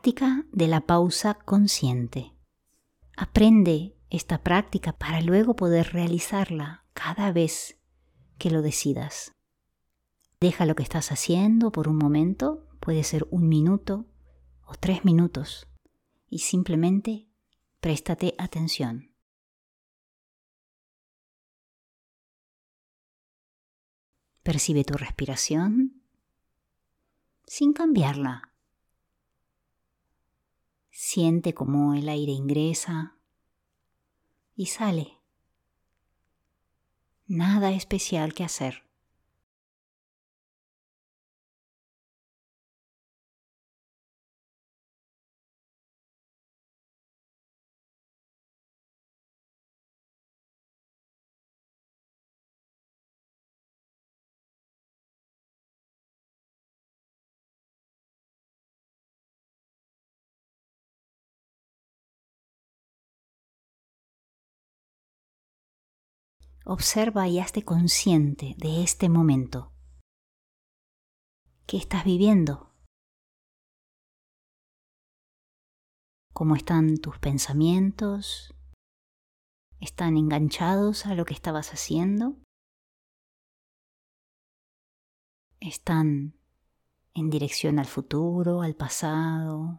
práctica de la pausa consciente. Aprende esta práctica para luego poder realizarla cada vez que lo decidas. Deja lo que estás haciendo por un momento, puede ser 1 minuto o 3 minutos, y simplemente préstate atención. Percibe tu respiración sin cambiarla. Siente cómo el aire ingresa y sale. Nada especial que hacer. Observa y hazte consciente de este momento. ¿Qué estás viviendo? ¿Cómo están tus pensamientos? ¿Están enganchados a lo que estabas haciendo? ¿Están en dirección al futuro, al pasado?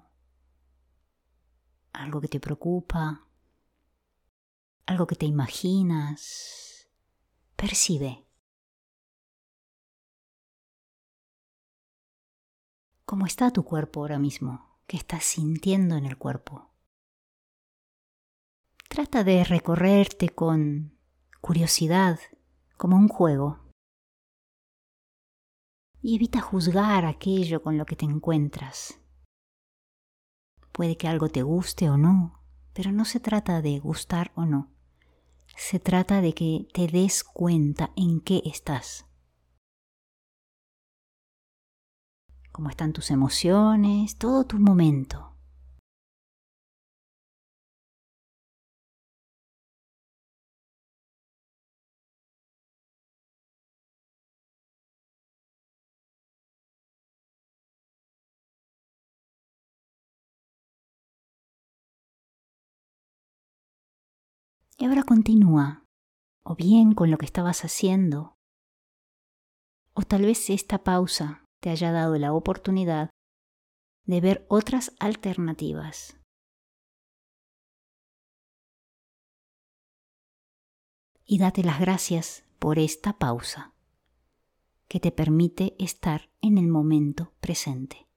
¿Algo que te preocupa? ¿Algo que te imaginas? Percibe. ¿Cómo está tu cuerpo ahora mismo? ¿Qué estás sintiendo en el cuerpo? Trata de recorrerte con curiosidad, como un juego. Y evita juzgar aquello con lo que te encuentras. Puede que algo te guste o no, pero no se trata de gustar o no. Se trata de que te des cuenta en qué estás. Cómo están tus emociones, todo tu momento. Y ahora continúa, o bien con lo que estabas haciendo, o tal vez esta pausa te haya dado la oportunidad de ver otras alternativas. Y date las gracias por esta pausa que te permite estar en el momento presente.